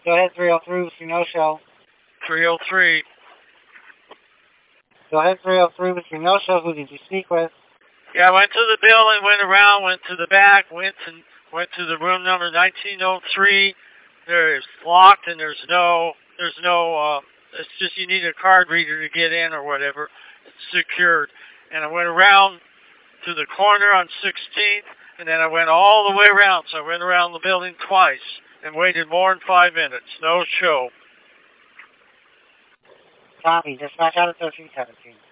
Go ahead, 303 with your no-show. 303. Go ahead, 303 with your no-show. Who did you speak with? Yeah, I went to the building, went around, went to the back, went to the room number 1903. There's locked and there's no, it's just you need a card reader to get in or whatever. It's secured. And I went around to the corner on 16th, and then I went all the way around. So I went around the building twice and waited more than 5 minutes. No show. Copy. Dispatch out of 1317.